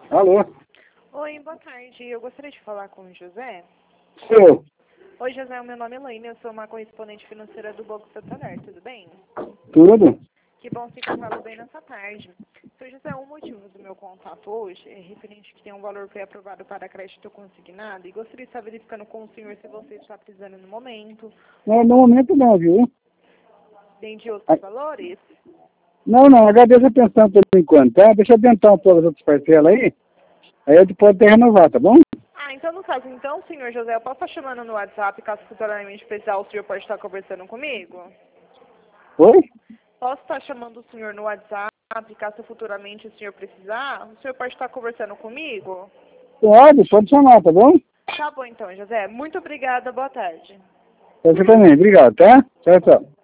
Alô? Oi, boa tarde. Eu gostaria de falar com o José. Sou. Oi, José, o meu nome é Elaine, eu sou uma correspondente financeira do Banco Santander, tudo bem? Tudo? Que bom se encontrá-lo bem nessa tarde. Seu José, o motivo do meu contato hoje é referente que tem um valor que foi aprovado para crédito consignado e gostaria de estar verificando com o senhor se você está precisando no momento, Não, no momento não, viu? dentre outros valores. Não, agradeço a atenção por enquanto, tá? Deixa eu tentar um pouco as outras parcelas aí a gente pode até renovar, tá bom? Ah, então no caso, então, senhor José, eu posso estar chamando no WhatsApp, caso futuramente precisar, o senhor pode estar conversando comigo? Oi? Posso estar chamando o senhor no WhatsApp, caso futuramente o senhor precisar? O senhor pode estar conversando comigo? Pode chamar, tá bom? Tá bom então, José. Muito obrigada, boa tarde. Você também, obrigado, tá? Tchau, tchau.